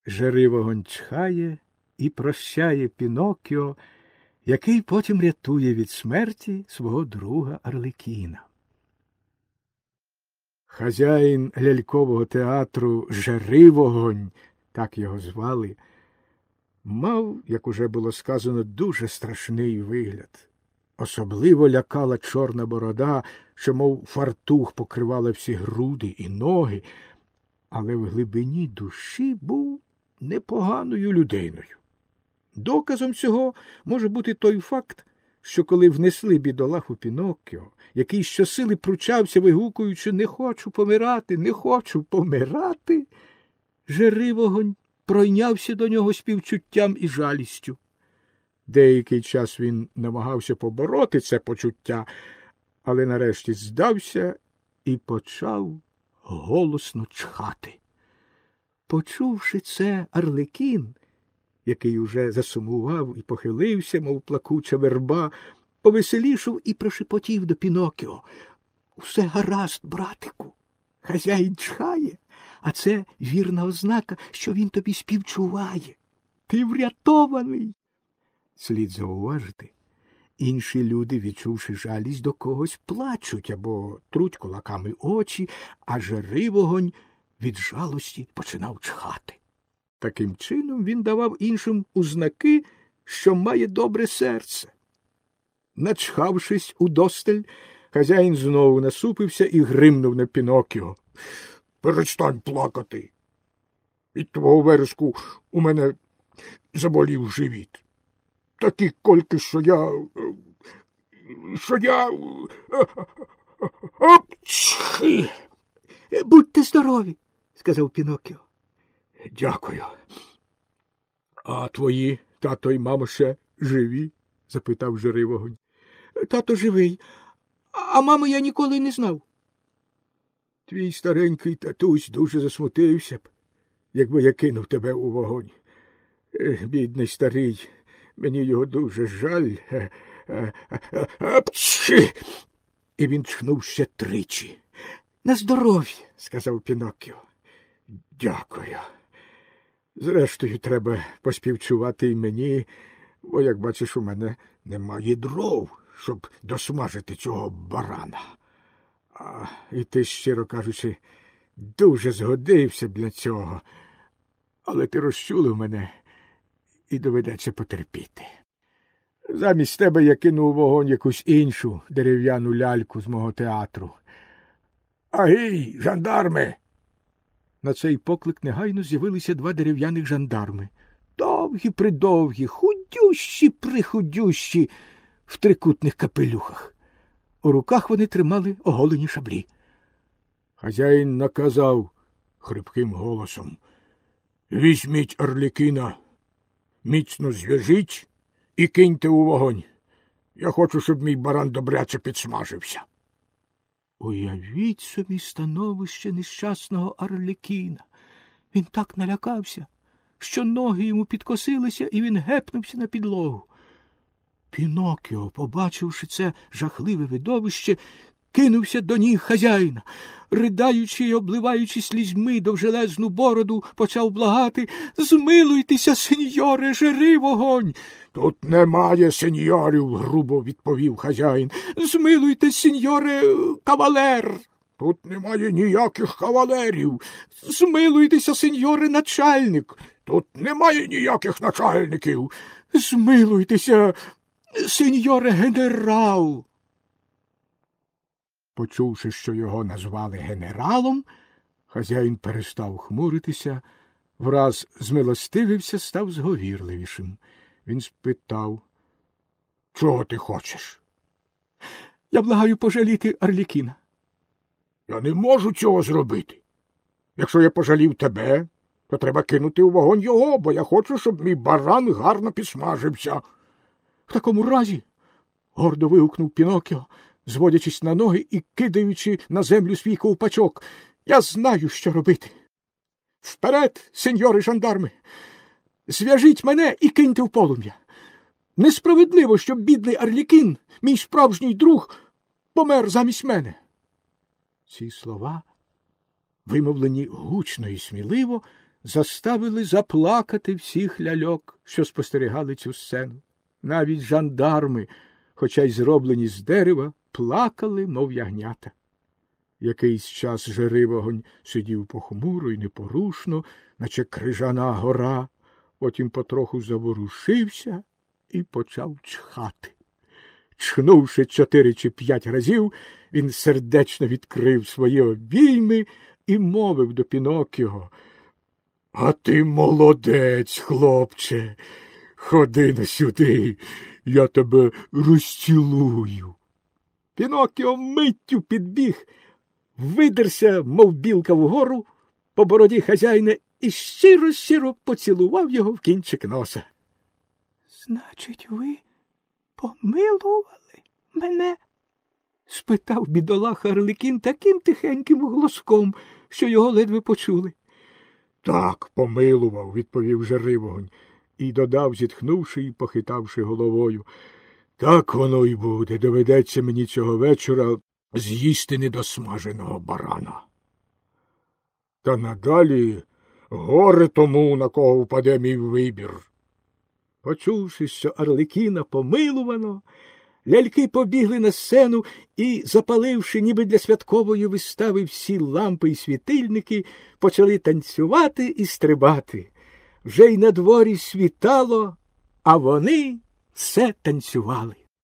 Жаривогонь чхає і прощає Піноккіо, який потім рятує від смерті свого друга Арлекіна. Хазяїн лялькового театру Жаривогонь, так його звали, мав, як уже було сказано, дуже страшний вигляд. Особливо лякала чорна борода, що, мов фартух, покривала всі груди і ноги, але в глибині душі був непоганою людиною. Доказом цього може бути той факт, що коли внесли бідолаху Піноккіо, який щосили пручався, вигукуючи «Не хочу помирати, не хочу помирати», Жаривогонь пройнявся до нього співчуттям і жалістю. Деякий час він намагався побороти це почуття, але нарешті здався і почав голосно чхати. Почувши це, Арлекін, який уже засумував і похилився, мов плакуча верба, повеселішав і прошепотів до Піноккіо: «Усе гаразд, братику, хазяїн чхає, а це вірна ознака, що він тобі співчуває. Ти врятований». Слід зауважити, інші люди, відчувши жалість до когось, плачуть або труть кулаками очі, а Жаривогонь від жалості починав чхати. Таким чином він давав іншим узнаки, що має добре серце. Начхавшись удосталь, хазяїн знову насупився і гримнув на Піноккіо: «Перестань плакати. Від твого вереску у мене заболів живіт. Такі кольки, що я... Апчхи!» «Будьте здорові», – сказав Піноккіо. «Дякую. А твої тато й мама ще живі?» – запитав Жаривогонь. «Тато живий, а маму я ніколи не знав». «Твій старенький татусь дуже засмутився б, якби я кинув тебе у вогонь. Бідний старий, мені його дуже жаль. Апчхи!» І він чхнув ще тричі. «На здоров'я», – сказав Піноккіо. «Дякую. Зрештою, треба поспівчувати й мені, бо, як бачиш, у мене немає дров, щоб досмажити цього барана. І ти, щиро кажучи, дуже згодився б для цього. Але ти розчулив мене і доведеться потерпіти. Замість тебе я кину у вогонь якусь іншу дерев'яну ляльку з мого театру. Агій, жандарми!» На цей поклик негайно з'явилися два дерев'яних жандарми. Довгі-придовгі, худющі-прихудющі, в трикутних капелюхах. У руках вони тримали оголені шаблі. Хазяїн наказав хрипким голосом: «Візьміть Арлекіна, міцно зв'яжіть і киньте у вогонь. Я хочу, щоб мій баран добряче підсмажився». Уявіть собі становище нещасного Арлекіна. Він так налякався, що ноги йому підкосилися, і він гепнувся на підлогу. Піноккіо, побачивши це жахливе видовище, кинувся до ніг хазяїна. Riдаючи й обливаючи слізьми довжелезну бороду, почав благати: «Змилуйтеся, сеньоре Жаривогонь!» «Тут немає сеньорів», – грубо відповів хазяїн. «Змилуйтесь, сеньоре кавалер!» «Тут немає ніяких кавалерів». «Змилуйтеся, сеньоре начальник». «Тут немає ніяких начальників». «Змилуйтеся, сеньоре генерал». Почувши, що його назвали генералом, хазяїн перестав хмуритися, враз змилостивився, став зговірливішим. Він спитав: «Чого ти хочеш?» «Я благаю пожаліти Арлекіна». «Я не можу цього зробити. Якщо я пожалів тебе, то треба кинути у вогонь його, бо я хочу, щоб мій баран гарно підсмажився». «В такому разі», – гордо вигукнув Піноккіо, зводячись на ноги і кидаючи на землю свій ковпачок, «я знаю, що робити. Вперед, сеньори жандарми! Зв'яжіть мене і киньте в полум'я. Несправедливо, щоб бідний Арлекін, мій справжній друг, помер замість мене». Ці слова, вимовлені гучно і сміливо, заставили заплакати всіх ляльок, що спостерігали цю сцену. Навіть жандарми, хоча й зроблені з дерева, плакали, мов ягнята. Якийсь час Жиривогонь сидів похмуро й непорушно, наче крижана гора, потім потроху заворушився і почав чхати. Чхнувши 4 чи 5 разів, він сердечно відкрив свої обійми і мовив до Пінокіо: «А ти молодець, хлопче! Ходи на сюди, я тебе розцілую». Пінокіо миттю підбіг, видерся, мов білка вгору, по бороді хазяїна і щиро-щиро поцілував його в кінчик носа. Значить, ви помилували мене? Спитав бідолаха Арлекін таким тихеньким голоском, що його ледве почули. Так, помилував, відповів Жиривогонь, і додав, зітхнувши і похитавши головою. Так воно й буде, доведеться мені цього вечора з'їсти недосмаженого барана. Та надалі горе тому, на кого впаде мій вибір. Почувши, що Арлекіна помилувано, ляльки побігли на сцену і, запаливши ніби для святкової вистави всі лампи і світильники, почали танцювати і стрибати. Вже й на дворі світало, а вони все танцювали.